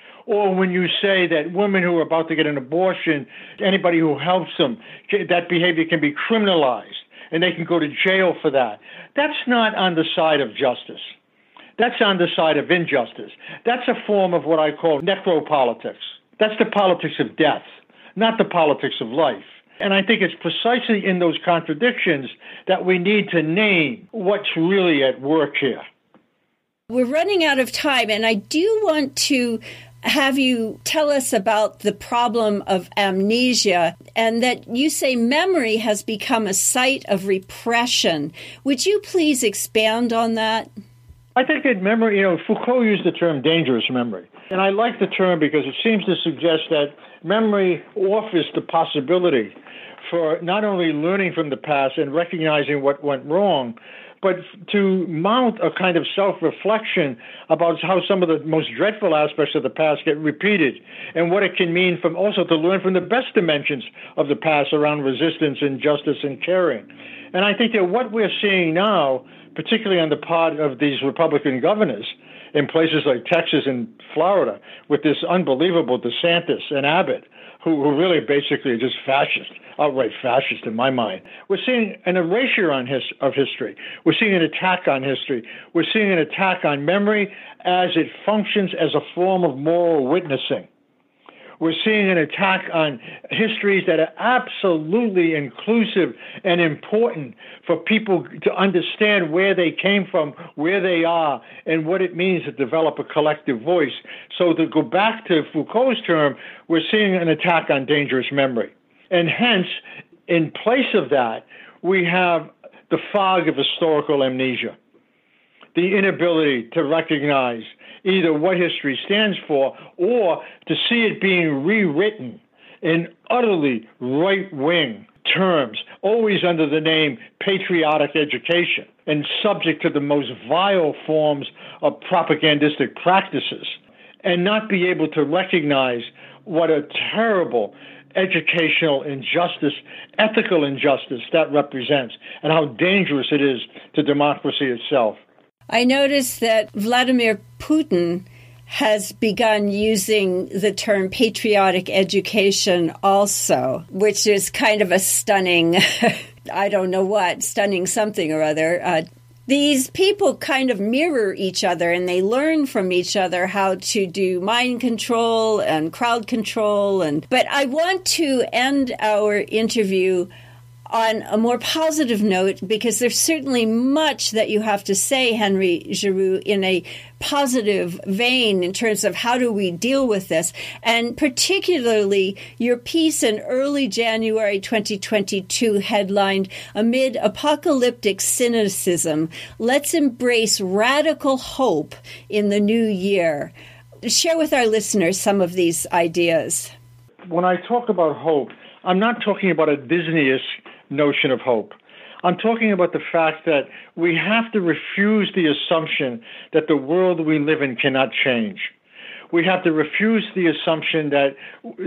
Or when you say that women who are about to get an abortion, anybody who helps them, that behavior can be criminalized and they can go to jail for that. That's not on the side of justice. That's on the side of injustice. That's a form of what I call necropolitics. That's the politics of death, not the politics of life. And I think it's precisely in those contradictions that we need to name what's really at work here. We're running out of time, and I do want to have you tell us about the problem of amnesia, and that you say memory has become a site of repression. Would you please expand on that? I think that memory, you know, Foucault used the term dangerous memory. And I like the term because it seems to suggest that memory offers the possibility for not only learning from the past and recognizing what went wrong, but to mount a kind of self-reflection about how some of the most dreadful aspects of the past get repeated and what it can mean from also to learn from the best dimensions of the past around resistance and justice and caring. And I think that what we're seeing now, particularly on the part of these Republican governors in places like Texas and Florida, with this unbelievable DeSantis and Abbott, who, who really basically are just fascist, outright fascist in my mind. We're seeing an erasure on his, of history. We're seeing an attack on history. We're seeing an attack on memory as it functions as a form of moral witnessing. We're seeing an attack on histories that are absolutely inclusive and important for people to understand where they came from, where they are, and what it means to develop a collective voice. So to go back to Foucault's term, we're seeing an attack on dangerous memory. And hence, in place of that, we have the fog of historical amnesia, the inability to recognize either what history stands for or to see it being rewritten in utterly right-wing terms, always under the name patriotic education and subject to the most vile forms of propagandistic practices, and not be able to recognize what a terrible educational injustice, ethical injustice that represents, and how dangerous it is to democracy itself. I noticed that Vladimir Putin has begun using the term patriotic education also, which is kind of a stunning, I don't know what, stunning something or other. Uh, these people kind of mirror each other and they learn from each other how to do mind control and crowd control. And but I want to end our interview on a more positive note, because there's certainly much that you have to say, Henry Giroux, in a positive vein in terms of how do we deal with this, and particularly your piece in early January twenty twenty-two headlined, "Amid Apocalyptic Cynicism, Let's Embrace Radical Hope in the New Year." Share with our listeners some of these ideas. When I talk about hope, I'm not talking about a Disney-ish notion of hope. I'm talking about the fact that we have to refuse the assumption that the world we live in cannot change. We have to refuse the assumption that,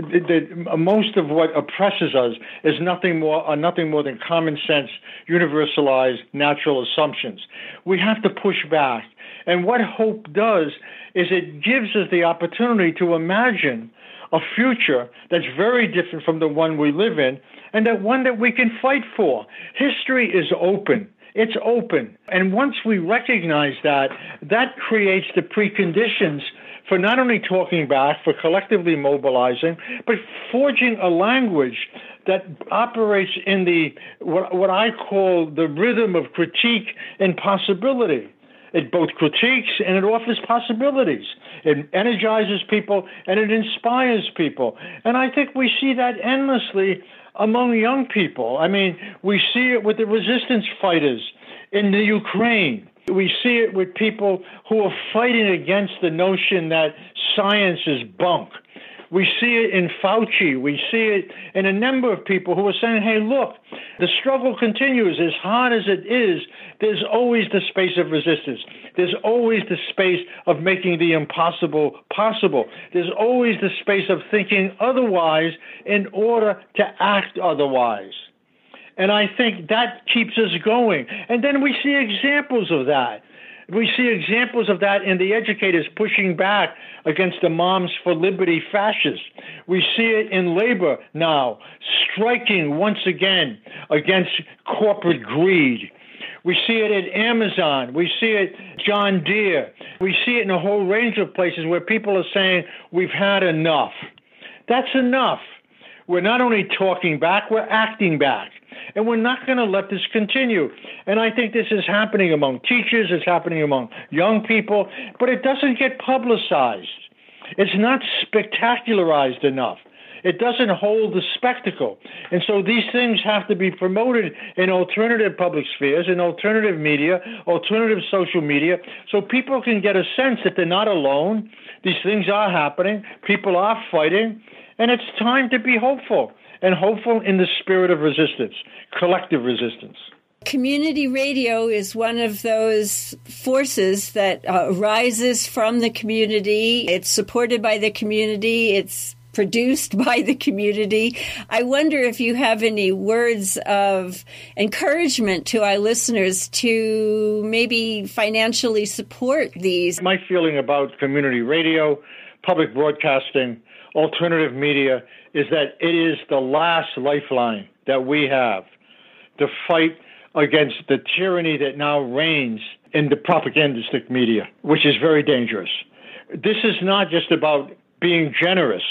that most of what oppresses us is nothing more are nothing more than common sense, universalized, natural assumptions. We have to push back. And what hope does is it gives us the opportunity to imagine a future that's very different from the one we live in, and that one that we can fight for. History is open. It's open. And once we recognize that, that creates the preconditions for not only talking back, for collectively mobilizing, but forging a language that operates in the what, what I call the rhythm of critique and possibility. It both critiques and it offers possibilities. It energizes people and it inspires people. And I think we see that endlessly among young people. I mean, we see it with the resistance fighters in the Ukraine. We see it with people who are fighting against the notion that science is bunk. We see it in Fauci. We see it in a number of people who are saying, hey, look, the struggle continues. As hard as it is, there's always the space of resistance. There's always the space of making the impossible possible. There's always the space of thinking otherwise in order to act otherwise. And I think that keeps us going. And then we see examples of that. We see examples of that in the educators pushing back against the Moms for Liberty fascists. We see it in labor now, striking once again against corporate greed. We see it at Amazon. We see it John Deere. We see it in a whole range of places where people are saying, we've had enough. That's enough. We're not only talking back, we're acting back. And we're not going to let this continue. And I think this is happening among teachers, it's happening among young people, but it doesn't get publicized. It's not spectacularized enough. It doesn't hold the spectacle. And so these things have to be promoted in alternative public spheres, in alternative media, alternative social media, so people can get a sense that they're not alone. These things are happening. People are fighting. And it's time to be hopeful, and hopeful in the spirit of resistance, collective resistance. Community radio is one of those forces that uh, rises from the community. It's supported by the community. It's produced by the community. I wonder if you have any words of encouragement to our listeners to maybe financially support these. My feeling about community radio, public broadcasting, alternative media is that it is the last lifeline that we have to fight against the tyranny that now reigns in the propagandistic media, which is very dangerous. This is not just about being generous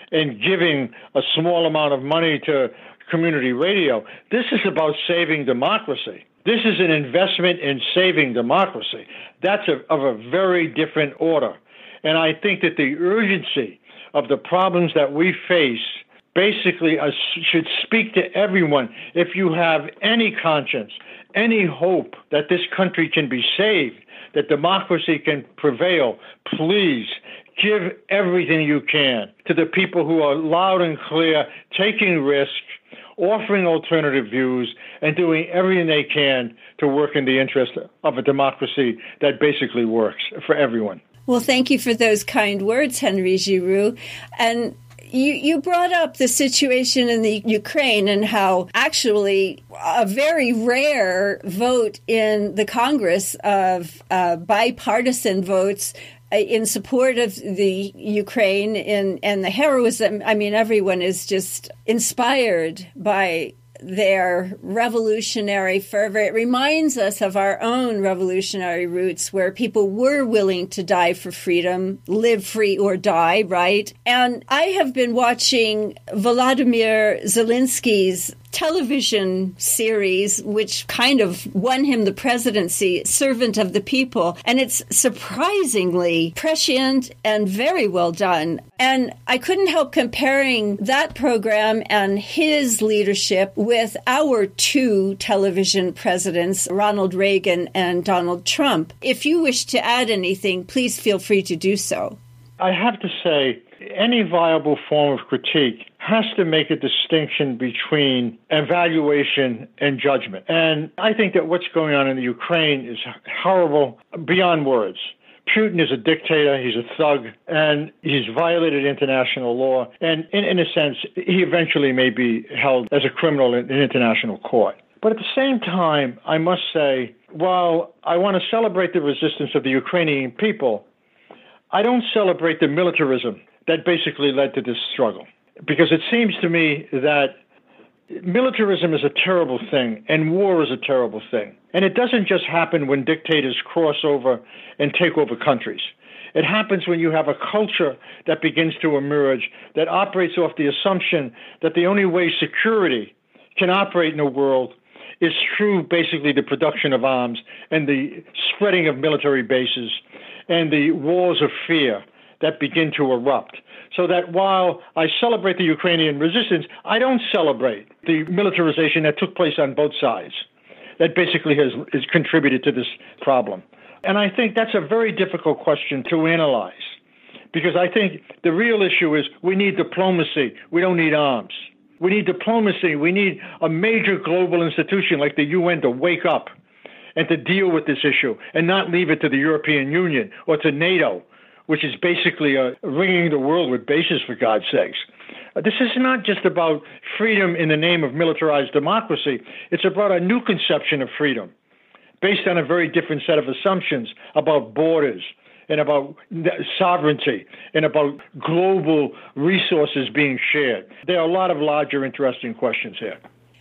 and giving a small amount of money to community radio. This is about saving democracy. This is an investment in saving democracy. That's a, of a very different order. And I think that the urgency of the problems that we face basically uh, should speak to everyone. If you have any conscience, any hope that this country can be saved, that democracy can prevail, please give everything you can to the people who are loud and clear, taking risks, offering alternative views, and doing everything they can to work in the interest of a democracy that basically works for everyone. Well, thank you for those kind words, Henry Giroux. And You, you brought up the situation in the Ukraine and how actually a very rare vote in the Congress of uh, bipartisan votes in support of the Ukraine and, and the heroism. I mean, everyone is just inspired by their revolutionary fervor. It reminds us of our own revolutionary roots where people were willing to die for freedom, live free or die, right? And I have been watching Volodymyr Zelensky's television series, which kind of won him the presidency, Servant of the People. And it's surprisingly prescient and very well done. And I couldn't help comparing that program and his leadership with our two television presidents, Ronald Reagan and Donald Trump. If you wish to add anything, please feel free to do so. I have to say, any viable form of critique has to make a distinction between evaluation and judgment. And I think that what's going on in the Ukraine is horrible beyond words. Putin is a dictator, he's a thug, and he's violated international law. And in, in a sense, he eventually may be held as a criminal in, in international court. But at the same time, I must say, while I want to celebrate the resistance of the Ukrainian people, I don't celebrate the militarism that basically led to this struggle. Because it seems to me that militarism is a terrible thing and war is a terrible thing. And it doesn't just happen when dictators cross over and take over countries. It happens when you have a culture that begins to emerge that operates off the assumption that the only way security can operate in the world is through basically the production of arms and the spreading of military bases and the walls of fear that begin to erupt. So that while I celebrate the Ukrainian resistance, I don't celebrate the militarization that took place on both sides that basically has, has contributed to this problem. And I think that's a very difficult question to analyze, because I think the real issue is we need diplomacy. We don't need arms. We need diplomacy. We need a major global institution like the U N to wake up and to deal with this issue and not leave it to the European Union or to NATO, which is basically uh, ringing the world with bases, for God's sakes. Uh, this is not just about freedom in the name of militarized democracy. It's about a new conception of freedom based on a very different set of assumptions about borders and about sovereignty and about global resources being shared. There are a lot of larger, interesting questions here.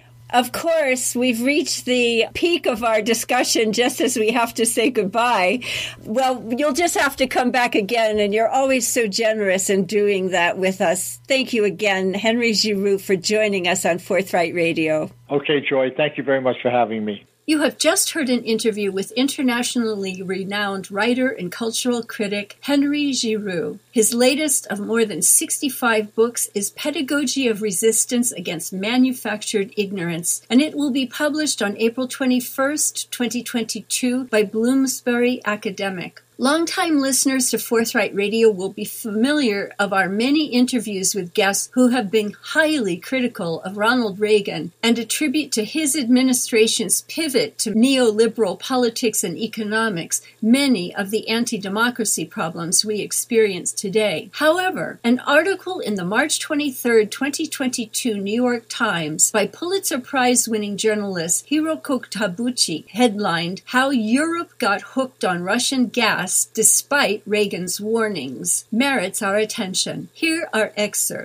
Of course, we've reached the peak of our discussion just as we have to say goodbye. Well, you'll just have to come back again, and you're always so generous in doing that with us. Thank you again, Henry Giroux, for joining us on Forthright Radio. Okay, Joy, thank you very much for having me. You have just heard an interview with internationally renowned writer and cultural critic Henry Giroux. His latest of more than sixty-five books is Pedagogy of Resistance Against Manufactured Ignorance, and it will be published on April twenty-first, twenty twenty-two by Bloomsbury Academic. Longtime listeners to Forthright Radio will be familiar of our many interviews with guests who have been highly critical of Ronald Reagan and attribute to his administration's pivot to neoliberal politics and economics many of the anti-democracy problems we experience today. However, an article in the March twenty-third, twenty twenty-two New York Times by Pulitzer Prize-winning journalist Hiroko Tabuchi headlined How Europe Got Hooked on Russian Gas Despite Reagan's warnings, merits our attention. Here are excerpts.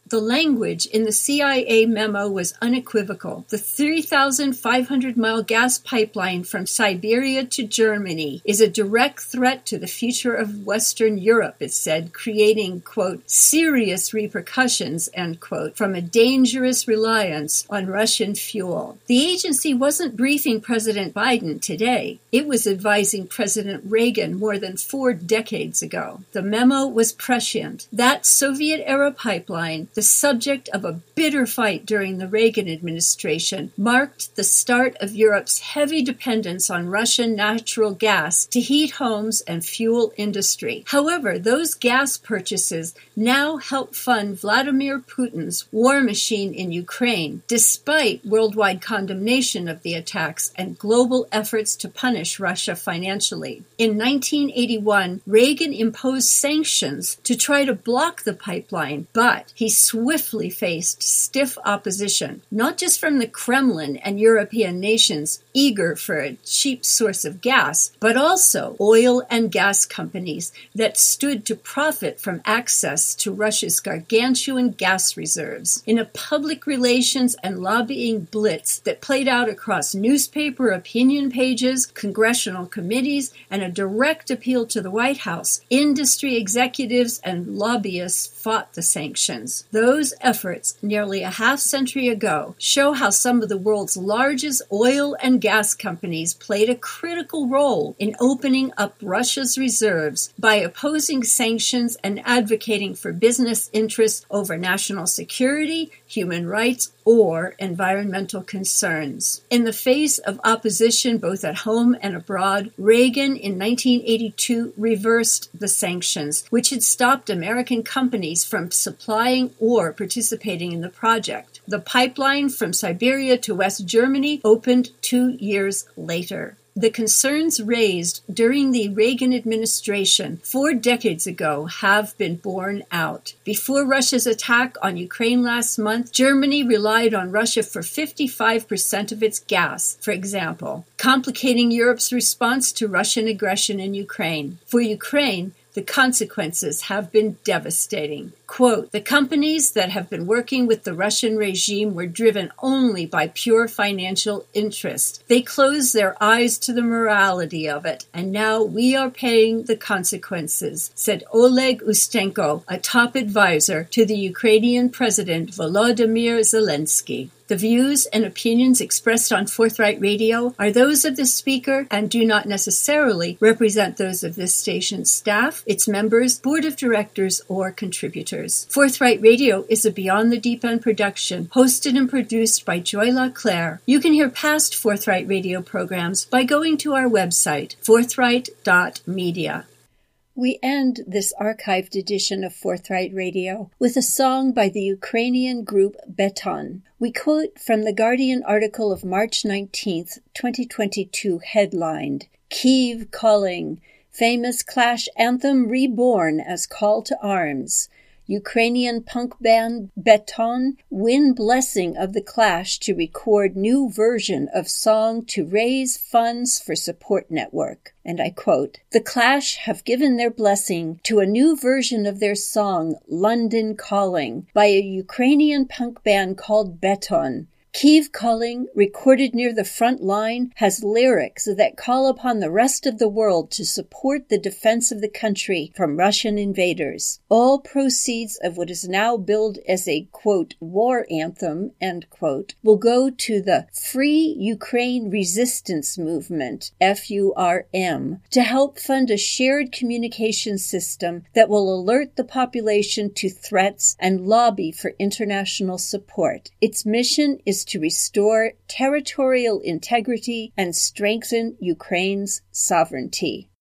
The language in the C I A memo was unequivocal. The three thousand five hundred mile gas pipeline from Siberia to Germany is a direct threat to the future of Western Europe, it said, creating, quote, serious repercussions, end quote, from a dangerous reliance on Russian fuel. The agency wasn't briefing President Biden today. It was advising President Reagan more than four decades ago. The memo was prescient. That Soviet-era pipeline, the subject of a bitter fight during the Reagan administration, marked the start of Europe's heavy dependence on Russian natural gas to heat homes and fuel industry. However, those gas purchases now help fund Vladimir Putin's war machine in Ukraine, despite worldwide condemnation of the attacks and global efforts to punish Russia financially. In nineteen eighty-one, Reagan imposed sanctions to try to block the pipeline, but he swiftly faced stiff opposition, not just from the Kremlin and European nations eager for a cheap source of gas, but also oil and gas companies that stood to profit from access to Russia's gargantuan gas reserves. In a public relations and lobbying blitz that played out across newspaper opinion pages, congressional committees, and a direct appeal to the White House, industry executives and lobbyists fought the sanctions. Those efforts, nearly a half century ago, show how some of the world's largest oil and gas companies played a critical role in opening up Russia's reserves by opposing sanctions and advocating for business interests over national security, human rights, or environmental concerns. In the face of opposition both at home and abroad, Reagan in nineteen eighty-two reversed the sanctions, which had stopped American companies from supplying or participating in the project. The pipeline from Siberia to West Germany opened two years later. The concerns raised during the Reagan administration four decades ago have been borne out. Before Russia's attack on Ukraine last month, Germany relied on Russia for fifty-five percent of its gas, for example, complicating Europe's response to Russian aggression in Ukraine. For Ukraine, the consequences have been devastating. Quote, the companies that have been working with the Russian regime were driven only by pure financial interest. They closed their eyes to the morality of it, and now we are paying the consequences, said Oleg Ustenko, a top advisor to the Ukrainian President Volodymyr Zelensky. The views and opinions expressed on Forthright Radio are those of the speaker and do not necessarily represent those of this station's staff, its members, board of directors, or contributors. Forthright Radio is a Beyond the Deep End production, hosted and produced by Joy LaClaire. You can hear past Forthright Radio programs by going to our website, forthright dot media. We end this archived edition of Forthright Radio with a song by the Ukrainian group Beton. We quote from the Guardian article of March nineteenth, twenty twenty-two, headlined, Kyiv Calling, Famous Clash Anthem Reborn as Call to Arms. Ukrainian punk band Beton win blessing of the Clash to record new version of song to raise funds for support network. And I quote, the Clash have given their blessing to a new version of their song, London Calling, by a Ukrainian punk band called Beton. Kyiv Calling, recorded near the front line, has lyrics that call upon the rest of the world to support the defense of the country from Russian invaders. All proceeds of what is now billed as a, quote, war anthem, end quote, will go to the Free Ukraine Resistance Movement, F U R M, to help fund a shared communication system that will alert the population to threats and lobby for international support. Its mission is to restore territorial integrity and strengthen Ukraine's sovereignty.